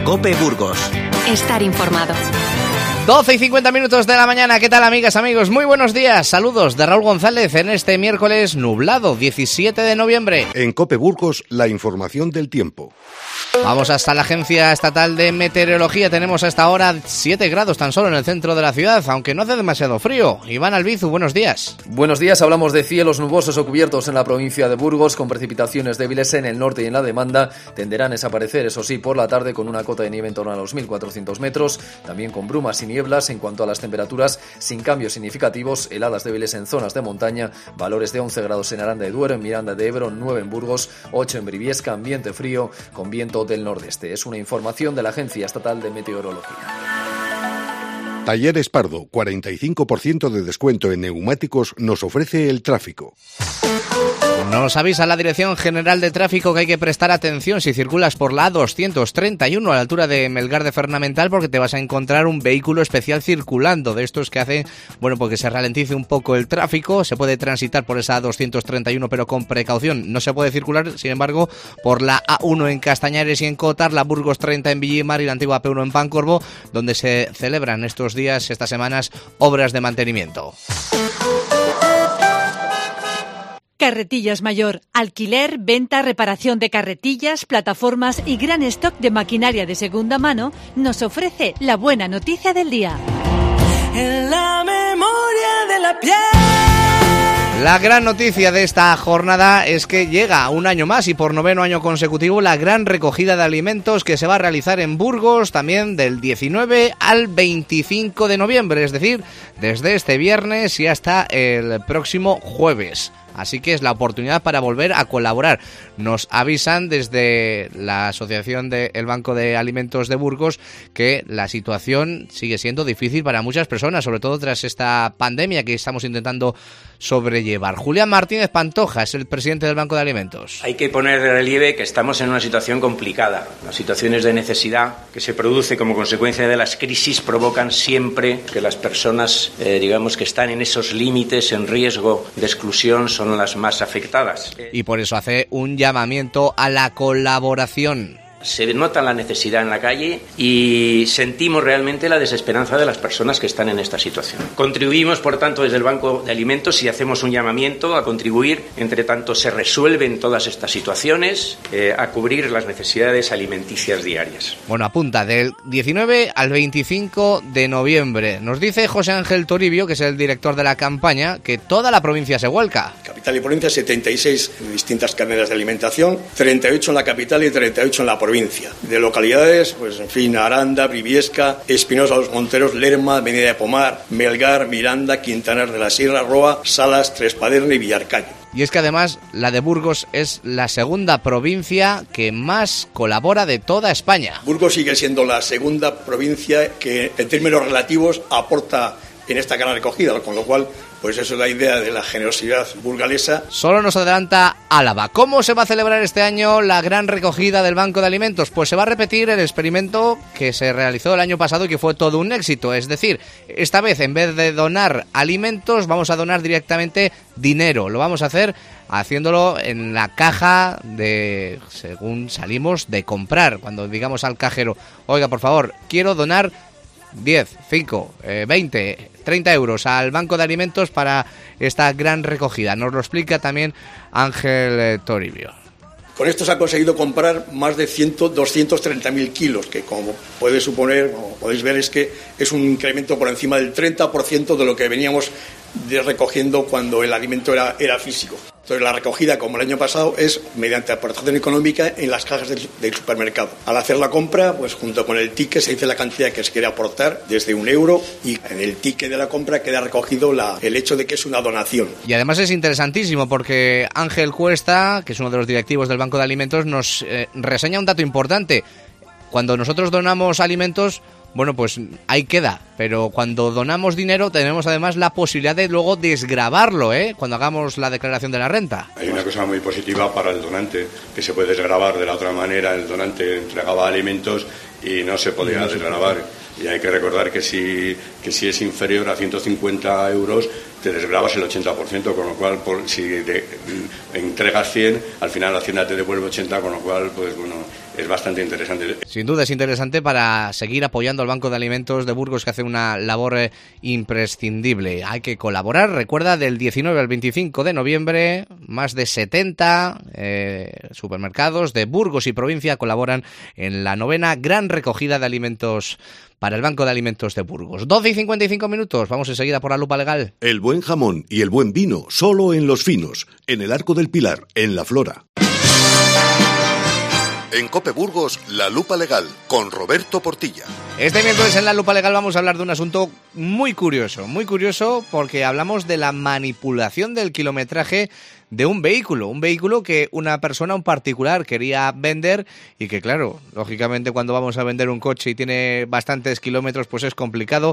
COPE Burgos. Estar informado. 12:50 de la mañana. ¿Qué tal, amigas, amigos? Muy buenos días. Saludos de Raúl González en este miércoles nublado, 17 de noviembre. En COPE Burgos, la información del tiempo. Vamos hasta la Agencia Estatal de Meteorología. Tenemos a esta hora 7 grados tan solo en el centro de la ciudad, aunque no hace demasiado frío. Iván Albizu, buenos días. Buenos días. Hablamos de cielos nubosos o cubiertos en la provincia de Burgos, con precipitaciones débiles en el norte y en la demanda. Tenderán a desaparecer, eso sí, por la tarde, con una cota de nieve en torno a los 1.400 metros. También con brumas y nieblas. En cuanto a las temperaturas, sin cambios significativos, heladas débiles en zonas de montaña, valores de 11 grados en Aranda de Duero, en Miranda de Ebro, 9 en Burgos, 8 en Briviesca, ambiente frío con viento del nordeste. Es una información de la Agencia Estatal de Meteorología. Talleres Pardo, 45% de descuento en neumáticos nos ofrece el tráfico. Nos avisa la Dirección General de Tráfico que hay que prestar atención si circulas por la A231 a la altura de Melgar de Fernamental, porque te vas a encontrar un vehículo especial circulando, de estos que hacen, porque se ralentice un poco el tráfico. Se puede transitar por esa A231, pero con precaución. No se puede circular, sin embargo, por la A1 en Castañares y en Cotar, la Burgos 30 en Villimar y la antigua P1 en Pancorbo, donde se celebran estos días, estas semanas, obras de mantenimiento. Carretillas Mayor. Alquiler, venta, reparación de carretillas, plataformas y gran stock de maquinaria de segunda mano nos ofrece la buena noticia del día. En la memoria de la piel. La gran noticia de esta jornada es que llega un año más y por 9º año consecutivo la gran recogida de alimentos que se va a realizar en Burgos también del 19 al 25 de noviembre, es decir, desde este viernes y hasta el próximo jueves. Así que es la oportunidad para volver a colaborar. Nos avisan desde la Asociación del Banco de Alimentos de Burgos que la situación sigue siendo difícil para muchas personas, sobre todo tras esta pandemia que estamos intentando sobrellevar. Julián Martínez Pantoja es el presidente del Banco de Alimentos. Hay que poner de relieve que estamos en una situación complicada. Las situaciones de necesidad que se produce como consecuencia de las crisis provocan siempre que las personas, que están en esos límites, en riesgo de exclusión, son las más afectadas. Y por eso hace un llamamiento a la colaboración. Se nota la necesidad en la calle y sentimos realmente la desesperanza de las personas que están en esta situación. Contribuimos, por tanto, desde el Banco de Alimentos y hacemos un llamamiento a contribuir, entre tanto se resuelven todas estas situaciones, a cubrir las necesidades alimenticias diarias. Apunta del 19 al 25 de noviembre. Nos dice José Ángel Toribio, que es el director de la campaña, que toda la provincia se vuelca. Capital y provincia, 76 distintas cadenas de alimentación, 38 en la capital y 38 en la provincia. De localidades, Aranda, Briviesca, Espinosa de los Monteros, Lerma, Avenida de Pomar, Melgar, Miranda, Quintanar de la Sierra, Roa, Salas, Trespaderne y Villarcayo. Y es que además la de Burgos es la segunda provincia que más colabora de toda España. Burgos sigue siendo la segunda provincia que en términos relativos aporta en esta gran recogida, con lo cual eso es la idea de la generosidad burgalesa. Solo nos adelanta Álava. ¿Cómo se va a celebrar este año la gran recogida del Banco de Alimentos? Pues se va a repetir el experimento que se realizó el año pasado y que fue todo un éxito. Es decir, esta vez en vez de donar alimentos vamos a donar directamente dinero. Lo vamos a hacer haciéndolo en la caja según salimos de comprar. Cuando digamos al cajero, oiga, por favor, quiero donar 10, 5, 20, 30 euros al Banco de Alimentos para esta gran recogida. Nos lo explica también Ángel Toribio. Con esto se ha conseguido comprar más de 230.000 kilos, que como puede suponer, como podéis ver, es que es un incremento por encima del 30% de lo que veníamos recogiendo cuando el alimento era físico. Entonces la recogida, como el año pasado, es mediante aportación económica en las cajas del supermercado. Al hacer la compra, junto con el ticket se dice la cantidad que se quiere aportar, desde €1, y en el ticket de la compra queda recogido el hecho de que es una donación. Y además es interesantísimo porque Ángel Cuesta, que es uno de los directivos del Banco de Alimentos, nos reseña un dato importante. Cuando nosotros donamos alimentos, ahí queda, pero cuando donamos dinero tenemos además la posibilidad de luego desgravarlo, cuando hagamos la declaración de la renta. Hay una cosa muy positiva para el donante, que se puede desgravar de la otra manera. El donante entregaba alimentos y no se podía desgravar. Y hay que recordar que si es inferior a 150 euros, te desgravas el 80%, con lo cual, si entregas 100, al final Hacienda te devuelve 80, con lo cual, pues bueno, es bastante interesante. Sin duda es interesante para seguir apoyando al Banco de Alimentos de Burgos, que hace una labor imprescindible. Hay que colaborar. Recuerda, del 19 al 25 de noviembre, más de 70 supermercados de Burgos y provincia colaboran en la 9ª gran recogida de alimentos para el Banco de Alimentos de Burgos. 12:55. Vamos enseguida por la lupa legal. El buen jamón y el buen vino solo en Los Finos, en el Arco del Pilar, en La Flora. En COPE Burgos, La Lupa Legal, con Roberto Portilla. Este miércoles en La Lupa Legal vamos a hablar de un asunto muy curioso porque hablamos de la manipulación del kilometraje de un vehículo que una persona, un particular, quería vender y que, claro, lógicamente cuando vamos a vender un coche y tiene bastantes kilómetros, pues es complicado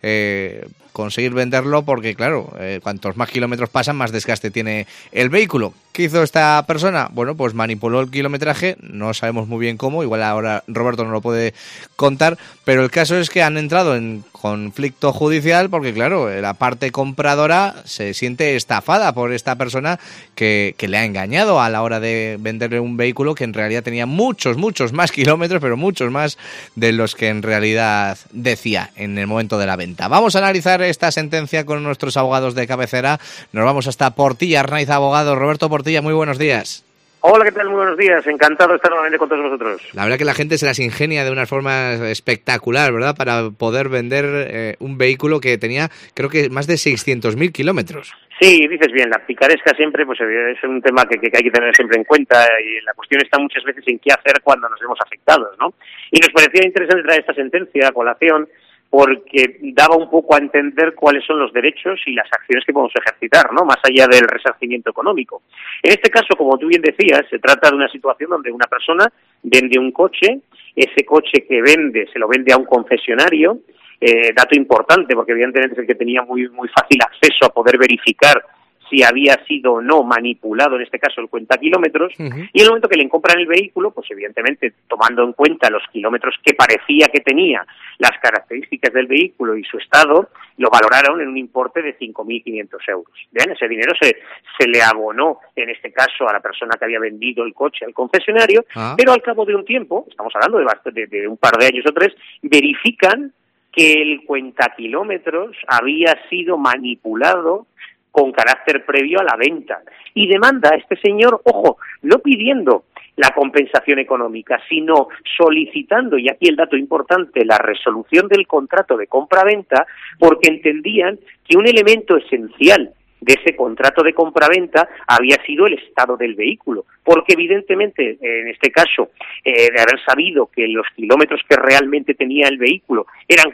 conseguir venderlo porque, claro, cuantos más kilómetros pasan, más desgaste tiene el vehículo. ¿Qué hizo esta persona? Bueno, pues manipuló el kilometraje, no sabemos muy bien cómo, igual ahora Roberto no lo puede contar, pero el caso es que han entrado en conflicto judicial porque, claro, la parte compradora se siente estafada por esta persona que le ha engañado a la hora de venderle un vehículo que en realidad tenía muchos más kilómetros, pero muchos más de los que en realidad decía en el momento de la venta. Vamos a analizar esta sentencia con nuestros abogados de cabecera. Nos vamos hasta Portilla Arnaiz, abogado. Roberto Portilla, muy buenos días. Hola, ¿qué tal? Muy buenos días. Encantado de estar nuevamente con todos vosotros. La verdad que la gente se las ingenia de una forma espectacular, ¿verdad? Para poder vender un vehículo que tenía, creo que más de 600.000 kilómetros. Sí, dices bien, la picaresca siempre pues es un tema que hay que tener siempre en cuenta y la cuestión está muchas veces en qué hacer cuando nos vemos afectados, ¿no? Y nos parecía interesante traer esta sentencia a colación porque daba un poco a entender cuáles son los derechos y las acciones que podemos ejercitar, ¿no? Más allá del resarcimiento económico. En este caso, como tú bien decías, se trata de una situación donde una persona vende un coche, ese coche que vende se lo vende a un concesionario, dato importante porque evidentemente es el que tenía muy fácil acceso a poder verificar si había sido o no manipulado, en este caso el cuentakilómetros, y en el momento que le compran el vehículo, pues evidentemente tomando en cuenta los kilómetros que parecía que tenía, las características del vehículo y su estado, lo valoraron en un importe de 5.500 euros. Bien, ese dinero se le abonó, en este caso, a la persona que había vendido el coche al concesionario, pero al cabo de un tiempo, estamos hablando de un par de años o 3, verifican que el cuentakilómetros había sido manipulado con carácter previo a la venta. Y demanda a este señor, ojo, no pidiendo la compensación económica, sino solicitando, y aquí el dato importante, la resolución del contrato de compra-venta, porque entendían que un elemento esencial de ese contrato de compraventa había sido el estado del vehículo, porque evidentemente, en este caso, de haber sabido que los kilómetros que realmente tenía el vehículo eran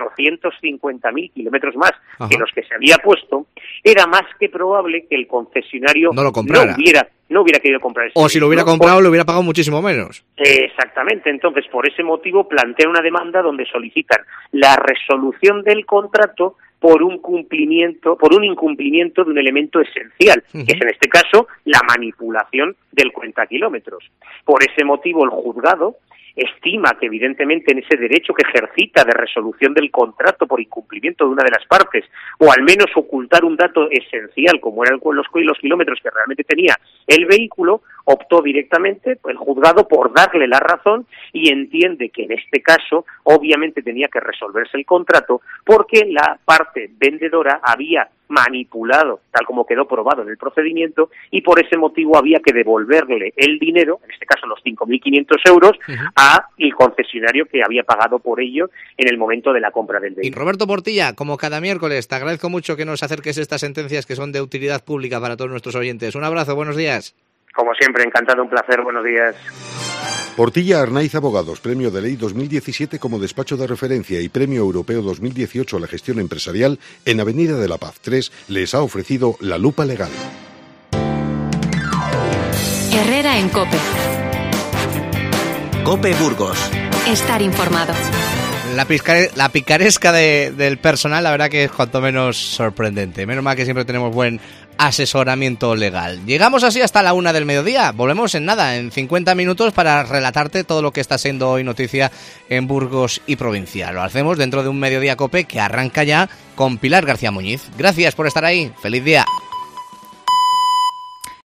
450.000 kilómetros más que los que se había puesto, era más que probable que el concesionario no hubiera querido comprar ese vehículo. Si lo hubiera comprado, lo hubiera pagado muchísimo menos. Exactamente. Entonces, por ese motivo, plantean una demanda donde solicitan la resolución del contrato por un incumplimiento de un elemento esencial, que es en este caso la manipulación del cuentakilómetros. Por ese motivo, el juzgado estima que evidentemente en ese derecho que ejercita de resolución del contrato por incumplimiento de una de las partes, o al menos ocultar un dato esencial como eran los kilómetros que realmente tenía el vehículo, optó directamente el juzgado por darle la razón y entiende que en este caso obviamente tenía que resolverse el contrato porque la parte vendedora había manipulado, tal como quedó probado en el procedimiento, y por ese motivo había que devolverle el dinero, en este caso los 5.500 euros, al concesionario que había pagado por ello en el momento de la compra del vehículo. Y Roberto Portilla, como cada miércoles, te agradezco mucho que nos acerques estas sentencias que son de utilidad pública para todos nuestros oyentes. Un abrazo, buenos días. Como siempre, encantado, un placer, buenos días. Portilla Arnaiz Abogados, Premio de Ley 2017 como despacho de referencia y Premio Europeo 2018 a la gestión empresarial en Avenida de la Paz 3, les ha ofrecido La Lupa Legal. Herrera en COPE. COPE Burgos. Estar informado. La picaresca del personal, la verdad que es cuanto menos sorprendente. Menos mal que siempre tenemos buen asesoramiento legal. Llegamos así hasta la 1 del mediodía. Volvemos en nada, en 50 minutos, para relatarte todo lo que está siendo hoy noticia en Burgos y provincia. Lo hacemos dentro de un Mediodía Cope que arranca ya con Pilar García Muñiz. Gracias por estar ahí. ¡Feliz día!